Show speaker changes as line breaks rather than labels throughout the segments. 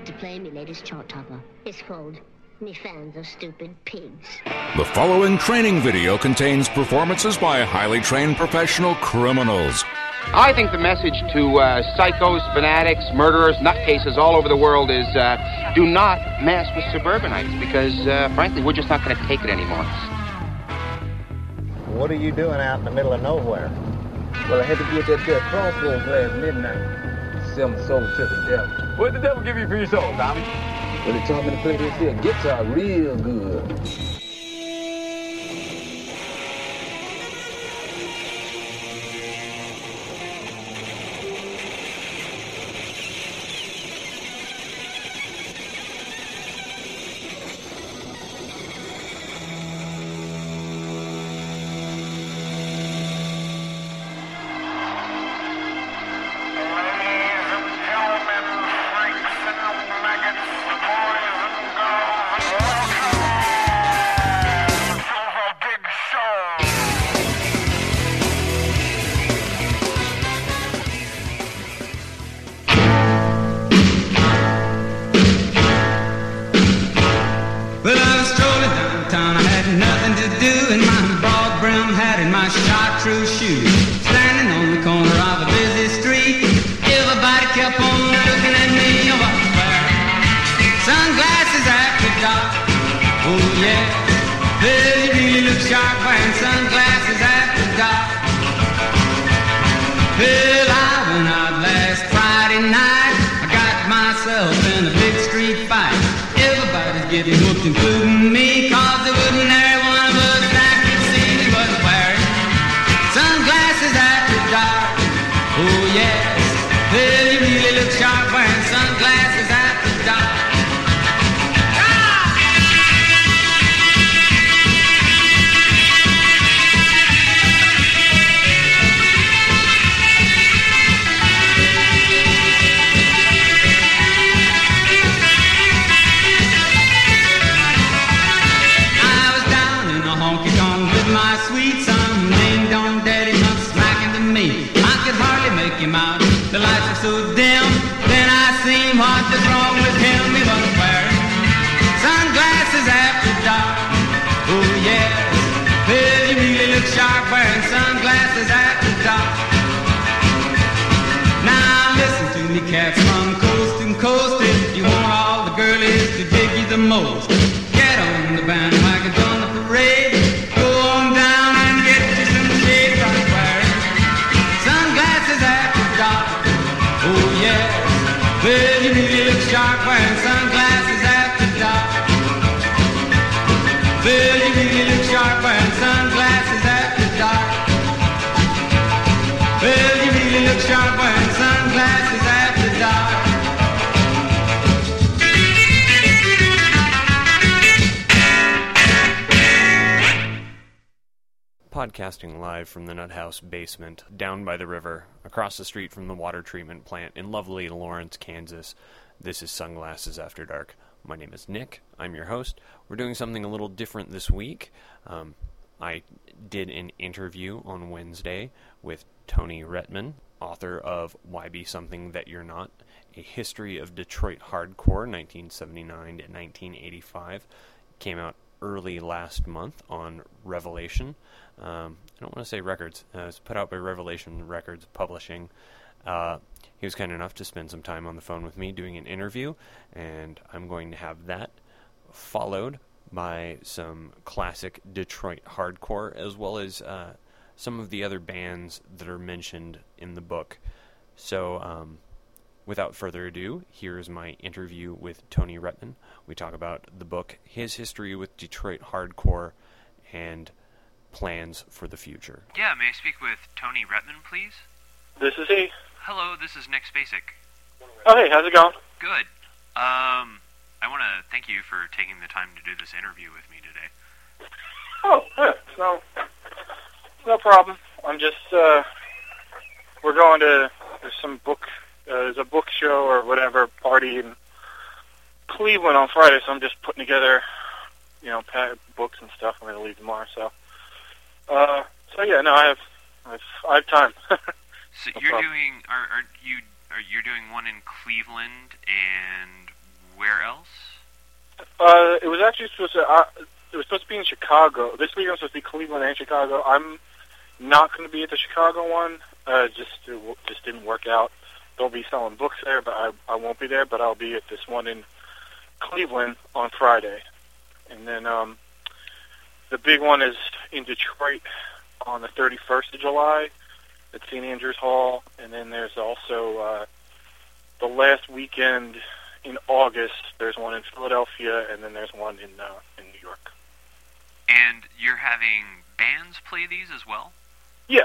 like to play me latest chart topper. It's called Me Fans Are Stupid Pigs.
The following training video contains performances by highly trained professional criminals.
I think the message to psychos, fanatics, murderers, nutcases all over the world is do not mess with suburbanites because, frankly, we're just not going to take it anymore.
What are you doing out in the middle of nowhere?
Well, I had to get that there crossroads last midnight. Sell my soul to the devil.
What did the devil give you for your soul, Tommy?
Well, he taught me to play this here guitar real good.
Including me, cause there wouldn't every one of us that could see me was wearing sunglasses after dark. Oh yes, well you really look sharp wearing sunglasses after dark. Him out. The lights are so dim, then I seen what was wrong with him. He was wearing sunglasses after dark. Oh yes, well you really look sharp wearing sunglasses after dark. Now listen to me cats from coast to coast. If you want all the girlies to dig you the most, get on the bandwagon, join the parade. Go on down and get you some shades on wearing sunglasses after dark. Oh yes, well you really look sharp wearing sunglasses after dark. Well you really look sharp wearing sunglasses after dark. Well you really look sharp wearing sunglasses after dark.
Podcasting live from the Nut House basement, down by the river, across the street from the water treatment plant in lovely Lawrence, Kansas. This is Sunglasses After Dark. My name is Nick. I'm your host. We're doing something a little different this week. I did an interview on Wednesday with Tony Rettman, author of Why Be Something That You're Not, A History of Detroit Hardcore, 1979 to 1985. Came out early last month on Revelation. I don't want to say Records. It's put out by Revelation Records Publishing. He was kind enough to spend some time on the phone with me doing an interview, and I'm going to have that followed by some classic Detroit hardcore, as well as some of the other bands that are mentioned in the book. So, without further ado, here's my interview with Tony Rettman. We talk about the book, his history with Detroit hardcore, and plans for the future. Yeah, may I speak with Tony Rettman, please?
This is he.
Hello, this is Nick Spacek.
Oh, hey, how's it going?
Good. I want to thank you for taking the time to do this interview with me today.
Oh, yeah, no problem. I'm just, we're going to, there's a book show or whatever party in Cleveland on Friday, so I'm just putting together, books and stuff. I'm going to leave tomorrow, so yeah, no, I have time.
So you're doing, you're doing one in Cleveland, and
It was actually supposed to. It was supposed to be in Chicago. This week it was supposed to be Cleveland and Chicago. I'm not going to be at the Chicago one. It just didn't work out. They'll be selling books there, but I won't be there. But I'll be at this one in Cleveland on Friday, and then the big one is in Detroit on the 31st of July at St. Andrews Hall, and then there's also the last weekend in August. There's one in Philadelphia, and then there's one in New York.
And you're having bands play these as well?
Yeah.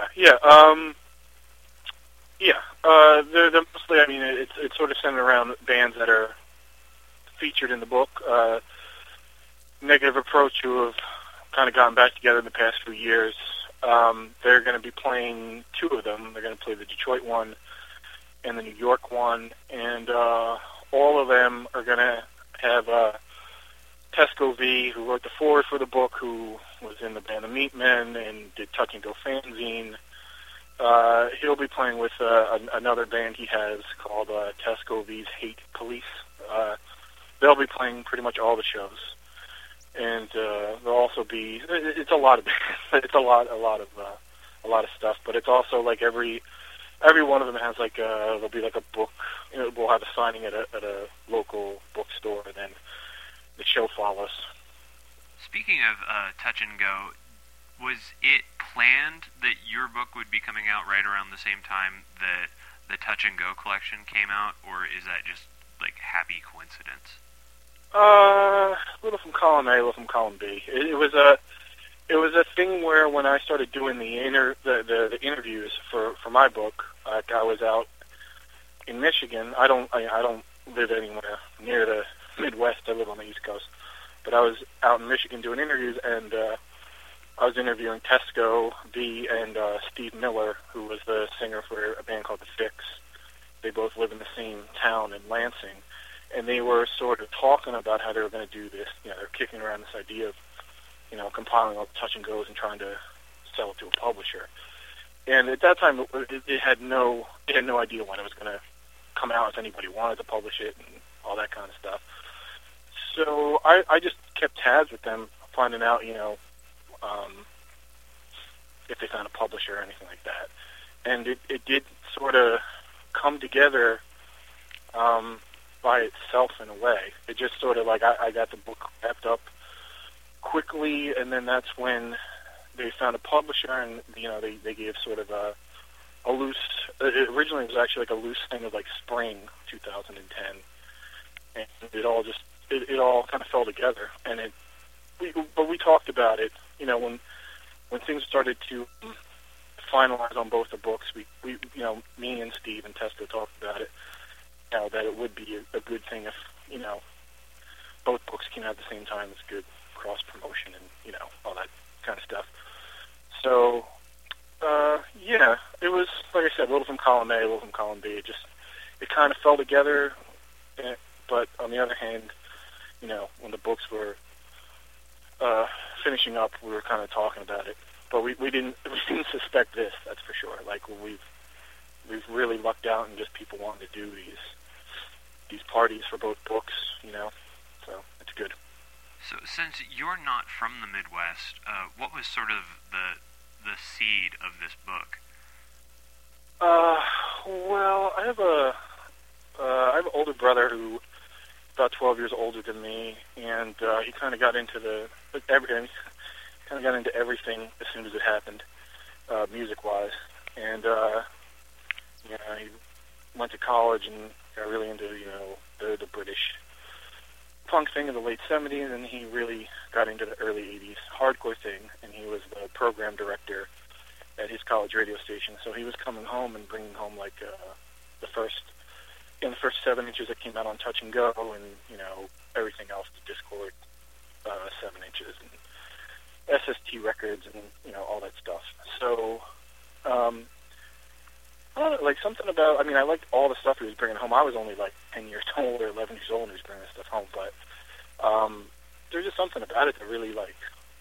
They're mostly. I mean, it's sort of centered around bands that are featured in the book. Negative Approach, who have kind of gotten back together in the past few years. They're going to be playing two of them. They're going to play the Detroit one and the New York one, and all of them are going to have Tesco V, who wrote the foreword for the book, who was in the band The Meatmen and did Touch and Go fanzine. He'll be playing with another band he has called Tesco V's Hate Police. They'll be playing pretty much all the shows, and there'll also be. It's a lot of. It's a lot of stuff, but it's also like every one of them has like there'll be like a book. You know, we'll have a signing at a local bookstore, and then the show follows.
Speaking of Touch and Go, was it planned that your book would be coming out right around the same time that the Touch and Go collection came out, or is that just like happy coincidence?
Little from column A, little from column B. It was a thing where when I started doing the interviews for my book, I was out in Michigan. I don't live anywhere near the Midwest. I live on the East Coast, but I was out in Michigan doing interviews, and I was interviewing Tesco V and Steve Miller, who was the singer for a band called The Fix. They both live in the same town in Lansing, and they were sort of talking about how they were going to do this. You know, they're kicking around this idea of, you know, compiling all the Touch and Goes and trying to sell it to a publisher. And at that time, it had no idea when it was going to come out, if anybody wanted to publish it and all that kind of stuff. So I just kept tabs with them, finding out, you know, if they found a publisher or anything like that. And it did sort of come together by itself in a way. It just sort of like I got the book wrapped up quickly, and then that's when they found a publisher, and you know they gave sort of a loose. Originally, it was actually like a loose thing of like spring 2010, and it all kind of fell together. And but we talked about it. You know, when things started to finalize on both the books, we you know, me and Steve and Tesco talked about it. You know, that it would be a good thing if, you know, both books came out at the same time. It's good cross promotion and, you know, all that kind of stuff. So, yeah, it was, like I said, a little from column A, a little from column B. It kind of fell together. But on the other hand, you know, when the books were finishing up, we were kind of talking about it. But we didn't suspect this, that's for sure. Like, we've really lucked out, and just people wanting to do these parties for both books, you know, so it's good.
So since you're not from the Midwest, what was sort of the seed of this book?
Well, I have an older brother who about 12 years older than me, and he kind of got into everything as soon as it happened, music-wise, and you know, he went to college and got really into, you know, the British punk thing in the late 70s, and he really got into the early 80s hardcore thing, and he was the program director at his college radio station. So he was coming home and bringing home like the first 7 inches that came out on Touch and Go, and you know, everything else, the Discord 7 inches and SST records and, you know, all that stuff. So I don't know, like something about, I mean, I liked all the stuff he was bringing home. I was only like 10 years old or 11 years old when he was bringing this stuff home, but there's just something about it that really, like,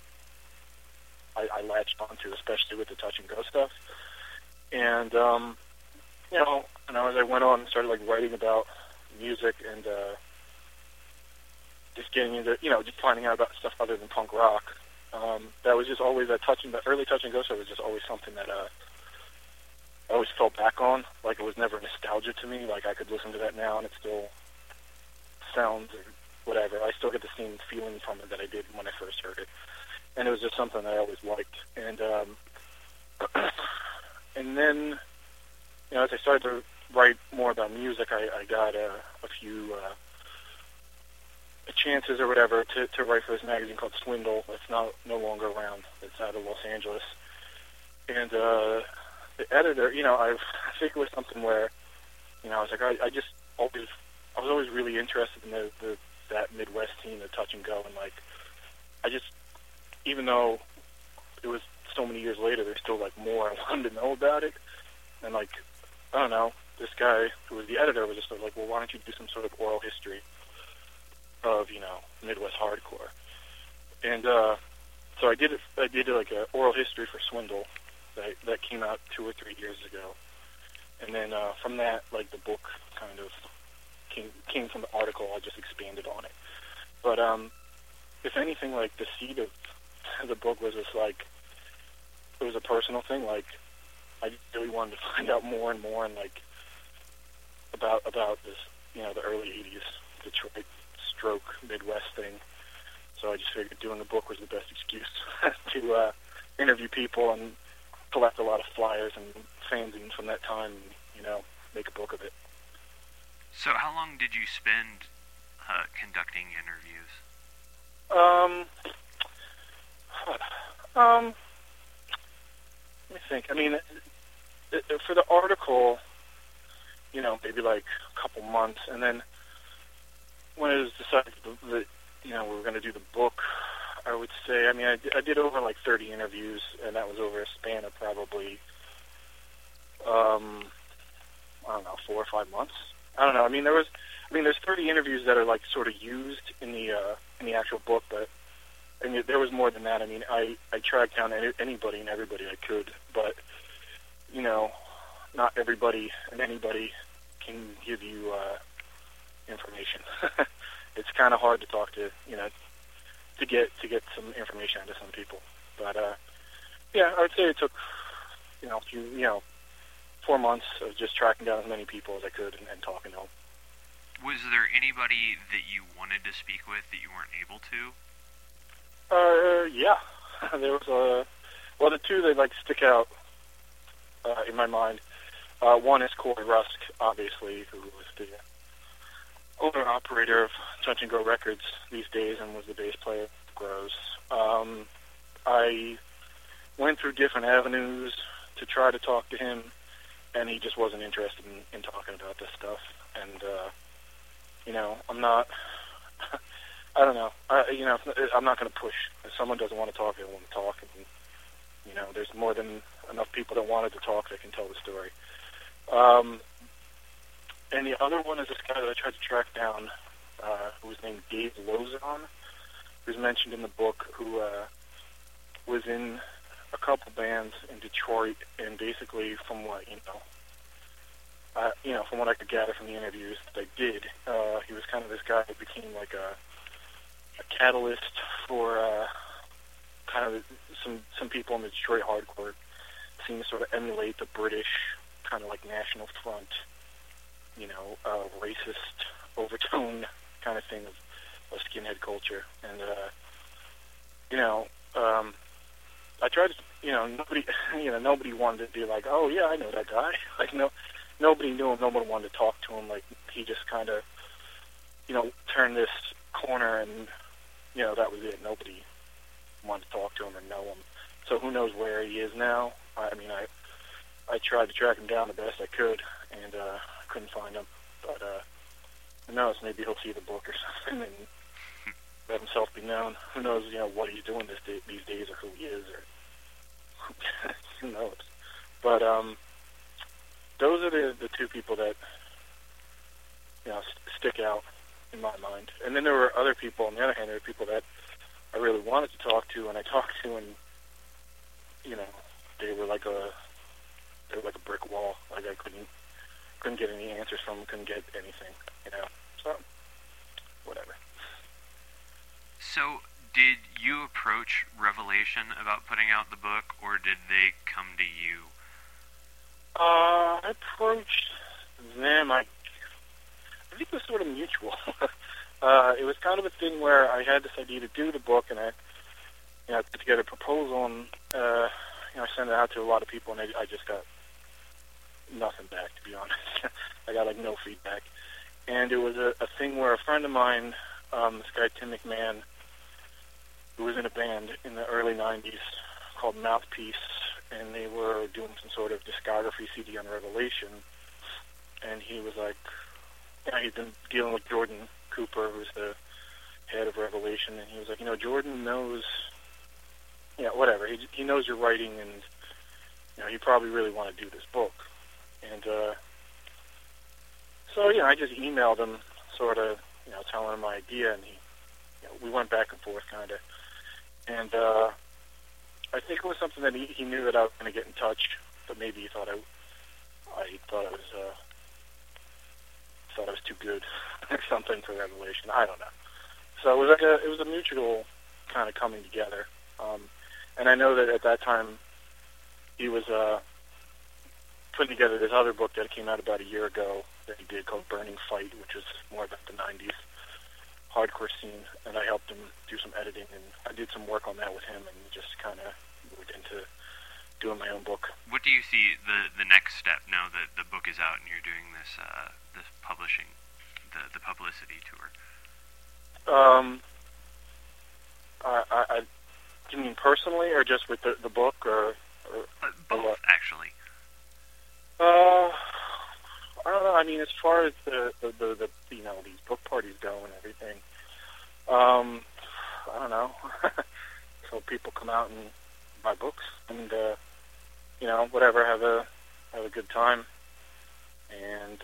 I latched onto, especially with the Touch and Go stuff. And, you know, as I went on and started, like, writing about music, and just getting into, just finding out about stuff other than punk rock. That was just always the early Touch and Go stuff was just always something that I always fell back on. Like, it was never nostalgia to me. Like, I could listen to that now and it still sounds or whatever. I still get the same feeling from it that I did when I first heard it. And it was just something that I always liked. And and then, as I started to write more about music, I got a few chances or whatever to write for this magazine called Swindle. It's no longer around. It's out of Los Angeles. And the editor, I think it was something where, I was like, I was always really interested in that Midwest scene, the Touch and Go, and like, even though it was so many years later, there's still like more I wanted to know about it. And like, I don't know, this guy who was the editor was just sort of like, well, why don't you do some sort of oral history of, Midwest hardcore? And so I did like an oral history for Swindle that came out 2 or 3 years ago. And then from that, like, the book kind of came from the article. I just expanded on it. But if anything, like, the seed of the book was just like, it was a personal thing. Like, I really wanted to find out more and more, and like about this, the early '80s Detroit stroke Midwest thing. So I just figured doing the book was the best excuse to interview people and collect a lot of flyers and fanzines from that time, and make a book of it.
So how long did you spend conducting interviews? Let me think. I mean, for the article, maybe like a couple months, and then when it was decided that we were going to do the book, I would say, I did over like 30 interviews, and that was over a span of probably, I don't know, 4 or 5 months. I don't know. There's 30 interviews that are like sort of used in the actual book, but there was more than that. I tracked down anybody and everybody I could, but not everybody and anybody can give you information. It's kind of hard to talk to, to get some information out of some people. But I would say it took 4 months of just tracking down as many people as I could and talking to them. Was there anybody that you wanted to speak with that you weren't able to?
Yeah. There was the two that like stick out in my mind. One is Corey Rusk, obviously, who was the owner operator of Touch and Go Records these days and was the bass player of Grows. I went through different avenues to try to talk to him, and he just wasn't interested in talking about this stuff. And I'm not. I don't know. I'm not going to push. If someone doesn't want to talk, they don't want to talk. And, there's more than enough people that wanted to talk that can tell the story. And the other one is this guy that I tried to track down, who was named Dave Lozon, who's mentioned in the book, who was in a couple bands in Detroit, and basically from what from what I could gather from the interviews that I did, he was kind of this guy who became like a catalyst for kind of some people in the Detroit hardcore scene to sort of emulate the British kind of like National Front, racist overtone kind of thing of skinhead culture. And I tried to, nobody wanted to be like, oh yeah, I know that guy. Like nobody knew him. Nobody wanted to talk to him. Like he just kind of, turned this corner, and that was it. Nobody wanted to talk to him or know him. So who knows where he is now? I tried to track him down the best I could, and couldn't find him. But who knows? Maybe he'll see the book or something and let himself be known. Who knows? What he's doing these days, or who he is, or who knows? But those are the two people that stick out in my mind. And then there were other people. On the other hand, there were people that I really wanted to talk to, and I talked to, and they were like a brick wall. Like I couldn't get any answers from them. Couldn't get anything. So whatever.
So, did you approach Revelation about putting out the book, or did they come to you?
I approached them. I think it was sort of mutual. It was kind of a thing where I had this idea to do the book, and I put together a proposal, and I sent it out to a lot of people, and I just got nothing back, to be honest. I got like no feedback. And it was a thing where a friend of mine, this guy Tim McMahon, who was in a band in the early 90s called Mouthpiece, and they were doing some sort of discography CD on Revelation, and he was like, he'd been dealing with Jordan Cooper, who's the head of Revelation, and he was like, Jordan knows, whatever, he knows your writing, and, you probably really want to do this book. And so, I just emailed him, sort of, telling him my idea, and we went back and forth, kind of. And I think it was something that he knew that I was going to get in touch, but maybe he thought I thought I was too good or something for Revelation. I don't know. So it was like it was a mutual kind of coming together. And I know that at that time he was putting together this other book that came out about a year ago that he did called Burning Fight, which was more about the 90s hardcore scene, and I helped him do some editing, and I did some work on that with him, and just kind of moved into doing my own book.
What do you see the next step now that the book is out and you're doing this this publishing, the publicity tour?
Do you mean personally, or just with the book, or
both, actually?
I don't know. I mean, as far as the these book parties go and everything, I don't know. So people come out and buy books, and whatever, have a good time, and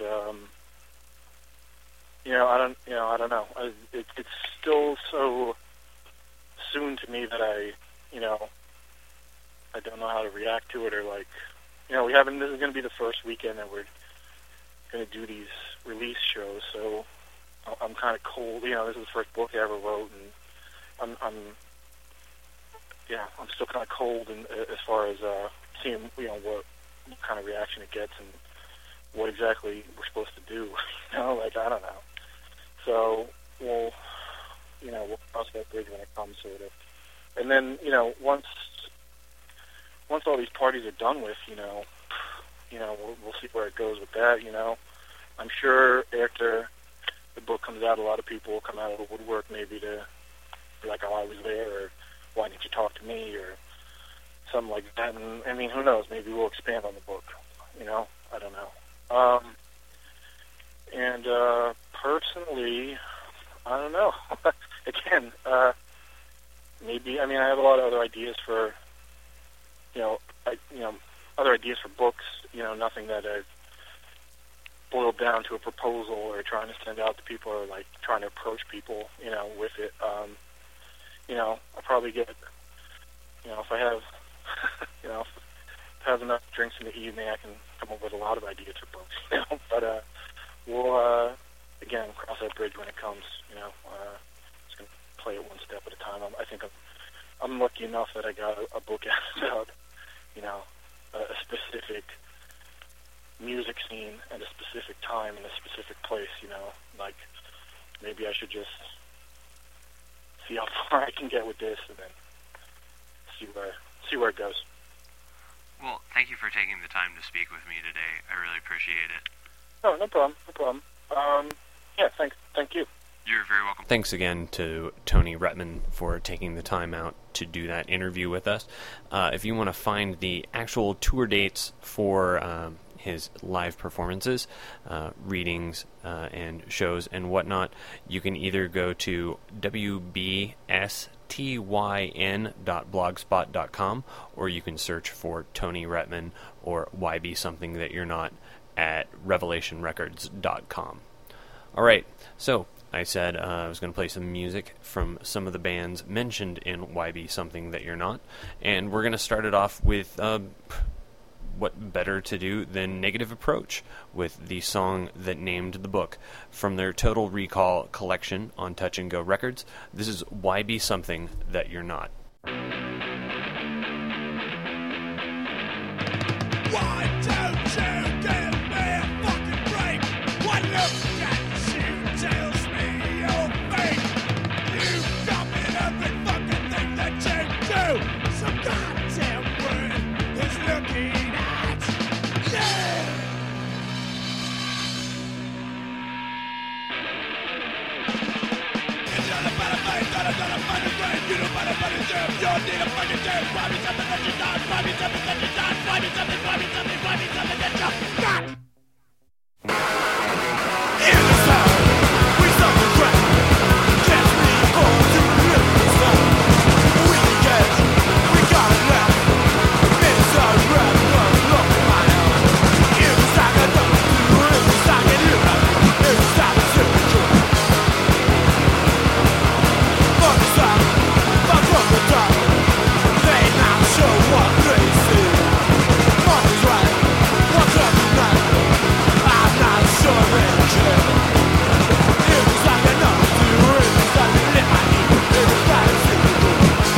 I don't know. It's still so soon to me that I don't know how to react to it, or like, we haven't. This is going to be the first weekend that we're going to do these release shows, so I'm kind of cold. This is the first book I ever wrote, and I'm still kind of cold, and as far as seeing what kind of reaction it gets and what exactly we're supposed to do. Like, I don't know. So we'll cross that bridge when it comes, sort of. And then once all these parties are done with, we'll see where it goes with that. I'm sure after the book comes out, a lot of people will come out of the woodwork, maybe to be like, "Oh, I was there," or "Why didn't you talk to me?" or something like that. And I mean, who knows? Maybe we'll expand on the book. I don't know. And personally, I don't know. Again, maybe. I mean, I have a lot of other ideas for, other ideas for books. Nothing that I've boiled down to a proposal or trying to send out to people, or like trying to approach people, with it. I'll probably get, if I have, if I have enough drinks in the evening, I can come up with a lot of ideas for books, But we'll again cross that bridge when it comes. Just gonna play it one step at a time. I think I'm lucky enough that I got a book out about, a specific music scene at a specific time in a specific place. Like maybe I should just see how far I can get with this, and then see where it goes.
Well, thank you for taking the time to speak with me today. I really appreciate it.
Oh, no problem. Yeah, thank you.
You're very welcome. Thanks again to Tony Retman for taking the time out to do that interview with us. If you want to find the actual tour dates for his live performances, readings, and shows and whatnot, you can either go to wbstyn.blogspot.com, or you can search for Tony Retman or Why Be Something That You're Not at revelationrecords.com. All right, so I said I was going to play some music from some of the bands mentioned in Why Be Something That You're Not, and we're going to start it off with what better to do than Negative Approach with the song that named the book. From their Total Recall collection on Touch and Go Records, this is Why Be Something That You're Not.
Why don't you give me a fucking break? One look at you tells me you're fake. You've copied every fucking thing that you do. Some goddamn word is looking at you. You're not about a fight, not a fight of grave. You don't want to fight a jam. You don't need a fucking jam. Why be something that you're not? Why be something that you're not? Why be something that you're not? In the sound, we suffer crap. Can't be home to live this life. We can catch, we got it left. It's a rap, look my own. In the sack of the in the sack of you. In the sack of you. Fuck the sound, fuck from the top. They now show what they see. Money's right, what's up tonight? I'm not sure they care. It was like enough to really start to let my eat. It was like a secret.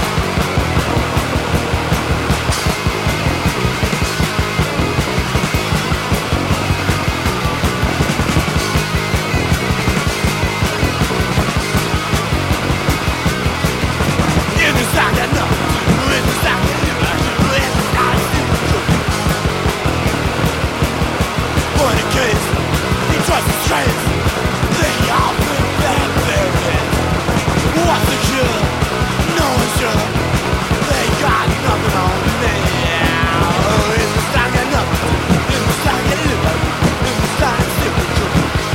It was like enough to really start to let my eat. It was like a secret. Point of case, he trusts his traits. They all think that they're it. What's the cure? No one's sure. They got nothing on me now. In the stock of nothing. In the stock of living. In the stock of signature.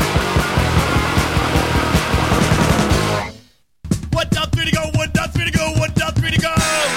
1 down, 3 to go. 1 down, 3 to go. 1 down, 3 to go.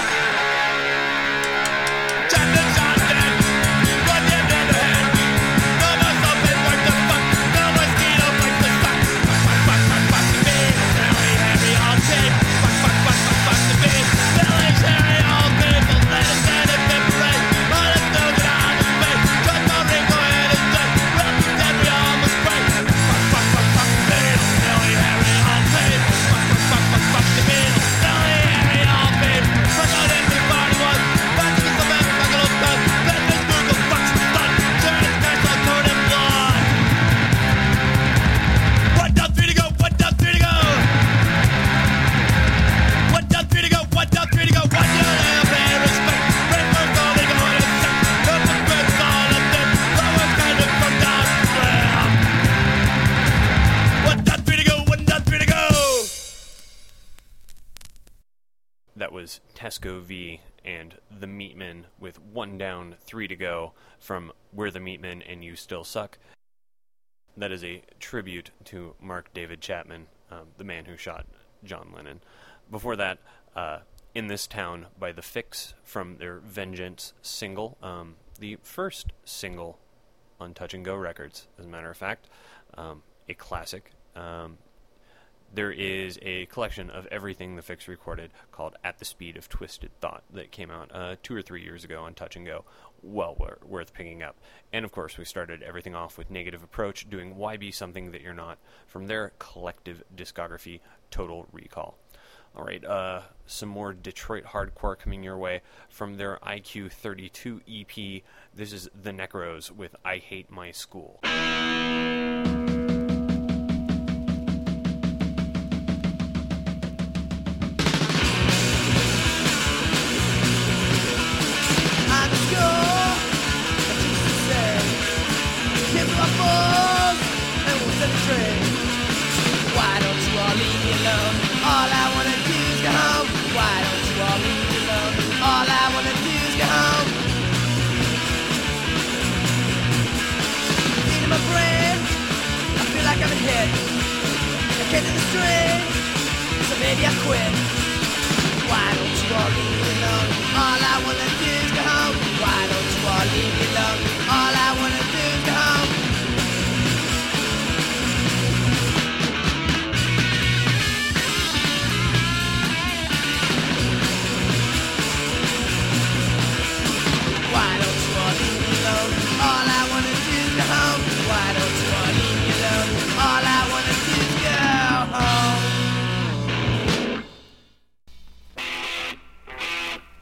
That was Tesco V and The Meatmen with 1 down, 3 to go from We're the Meatmen and You Still Suck. That is a tribute to Mark David Chapman, the man who shot John Lennon. Before that, In This Town by The Fix from their Vengeance single, the first single on Touch and Go Records, as a matter of fact, a classic. There is a collection of everything The Fix recorded called At the Speed of Twisted Thought that came out 2 or 3 years ago on Touch and Go. Well worth picking up. And of course, we started everything off with Negative Approach, doing Why Be Something That You're Not from their collective discography, Total Recall. All right, some more Detroit hardcore coming your way from their IQ 32 EP. This is The Necros with I Hate My School.
Why don't you all leave me alone? All I wanna do is go home. Why don't you all leave me alone? All I wanna do is go home. In my brain, I feel like I'm a hit. I can't do the string, so maybe I quit. Why don't you all leave me alone? All I wanna do is go home. Why don't you all leave me alone? All I wanna do is go home. Why don't you all leave me alone?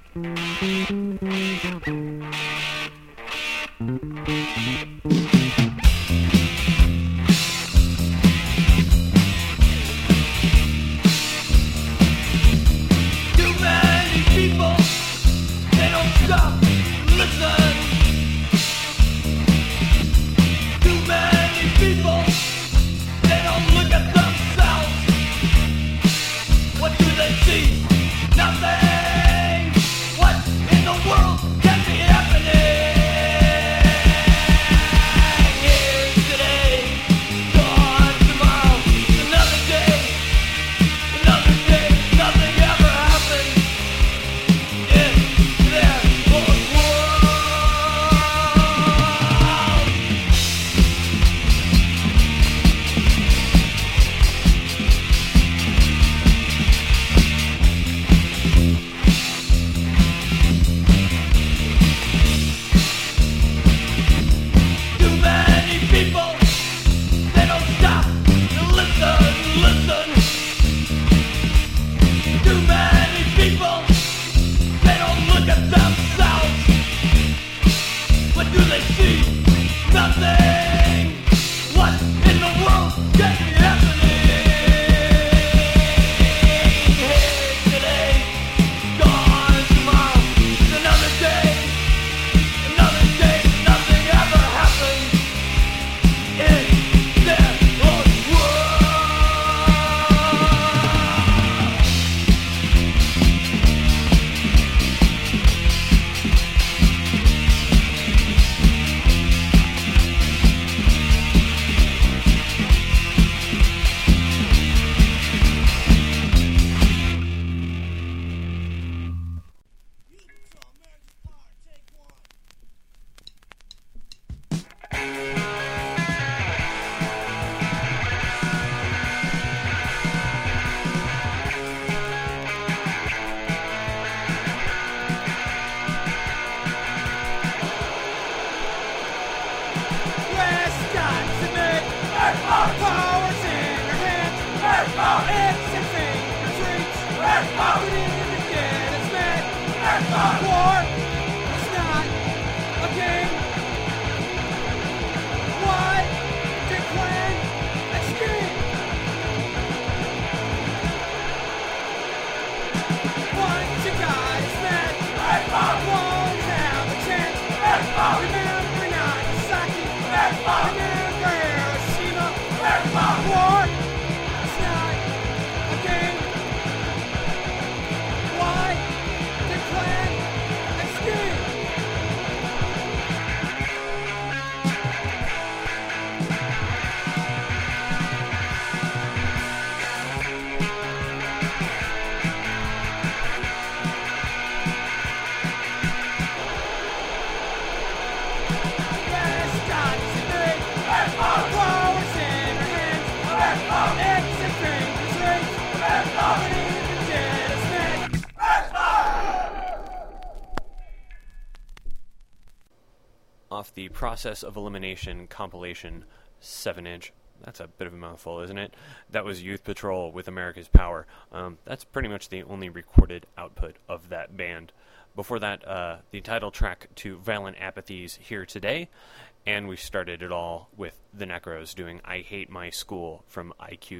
Off the Process of Elimination compilation 7-inch. That's a bit of a mouthful, isn't it? That was Youth Patrol with America's Power. That's pretty much the only recorded output of that band. Before that, the title track to Violent Apathy's Here Today, and we started it all with the Necros doing I Hate My School from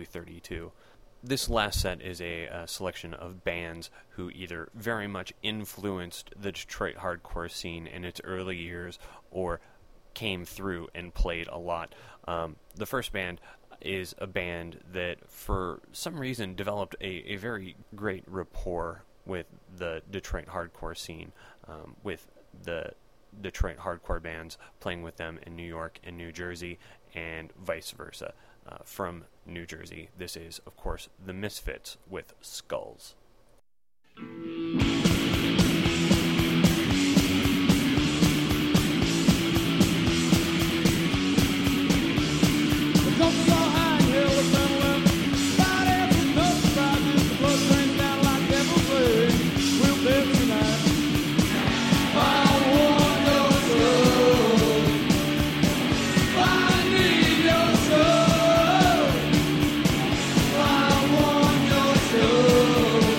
IQ32. This last set is a selection of bands who either very much influenced the Detroit hardcore scene in its early years or came through and played a lot. The first band is a band that for some reason developed a very great rapport with the Detroit hardcore scene, with the Detroit hardcore bands playing with them in New York and New Jersey and vice versa. From New Jersey, this is, of course, the Misfits with Skulls.
Oh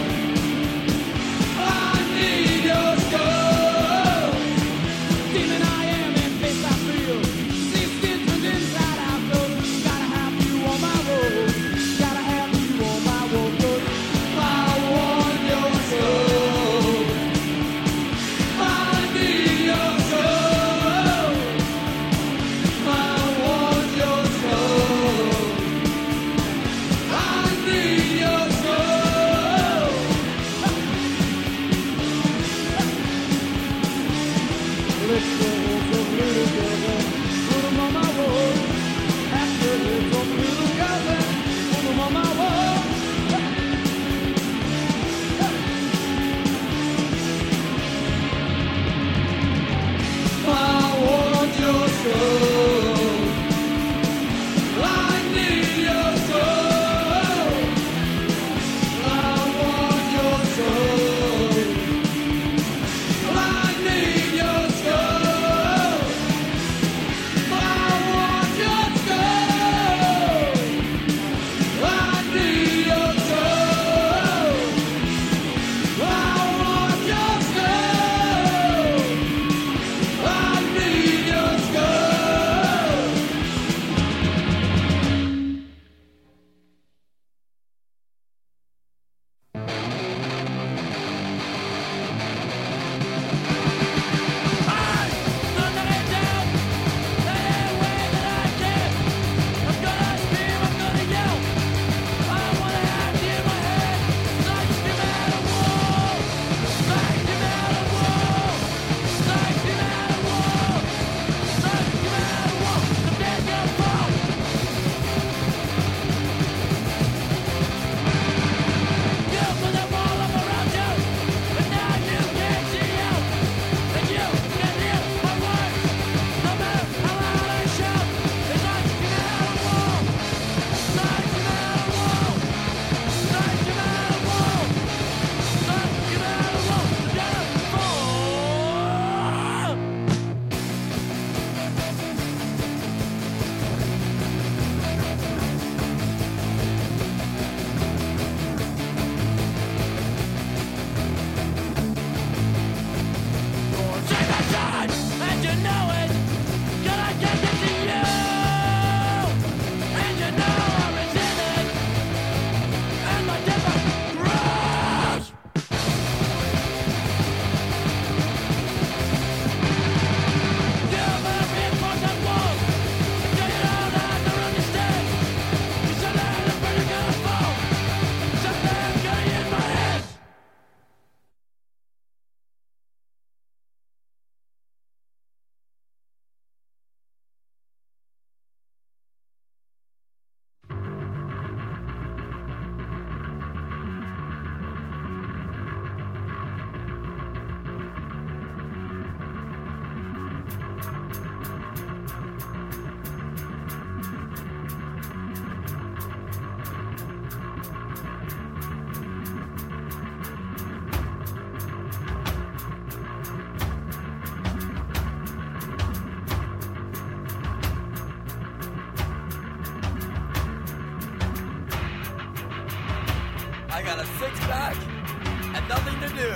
I got a six-pack and nothing to do.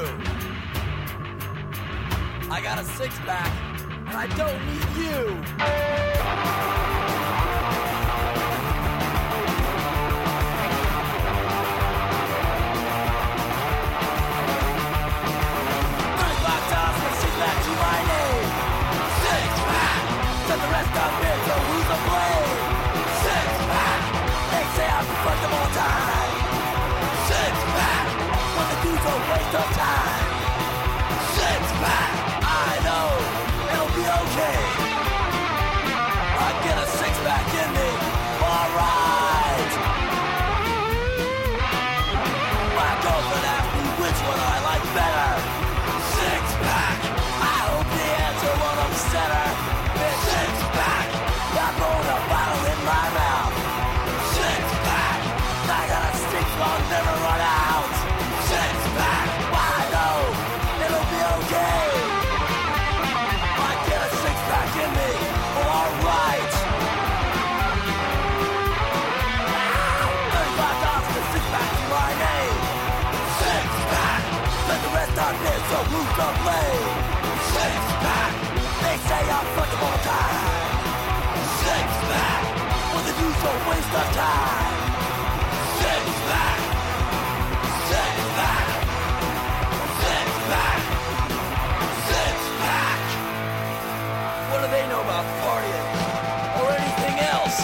I got a six-pack and I don't need you. 35 times for six-pack to my name. Six-pack, said the rest of it, so who's to blame? Six-pack, they say I'm fucked them all time. Six-pack, when the dude's a waste of time. Six-pack, I know, it'll be okay. I get a six-pack in me, alright. My girlfriend asked me which one I like better. Six-pack, I hope the answer won't upset her. It's six-pack, I'm rolling a bottle in my mouth. Six-pack, I got a six, I'll never run out. Six-pack, I know, it'll be okay. I get a six-pack in me, well, alright. $35 for six-pack to my name. Six-pack, let the rest on this, so who's to blame? Six-pack, they say I'm fucking all the time. Six-pack, when the dude's a waste of time. Six-pack, six-pack, six-pack, six-pack. What do they know about partying or anything else?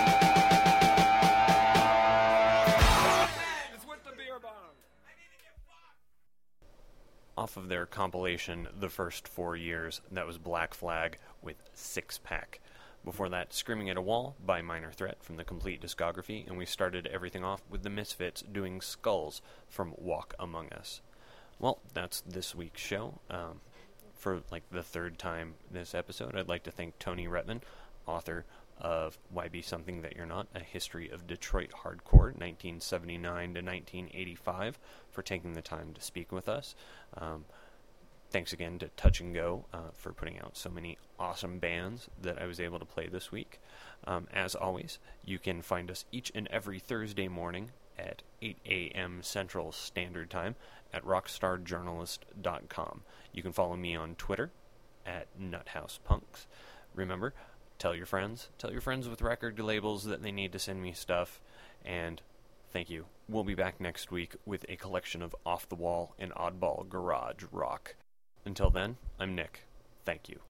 Off of their compilation, The First 4 Years, that was Black Flag with Six Pack. Before that, Screaming at a Wall by Minor Threat from the complete discography, and we started everything off with the Misfits doing Skulls from Walk Among Us. Well, that's this week's show. For the third time this episode, I'd like to thank Tony Retman, author of Why Be Something That You're Not, A History of Detroit Hardcore, 1979 to 1985, for taking the time to speak with us. Thanks again to Touch and Go for putting out so many awesome bands that I was able to play this week. As always, you can find us each and every Thursday morning at 8 a.m. Central Standard Time at rockstarjournalist.com. You can follow me on Twitter at NuthousePunks. Remember, tell your friends with record labels that they need to send me stuff, and thank you. We'll be back next week with a collection of off-the-wall and oddball garage rock. Until then, I'm Nick. Thank you.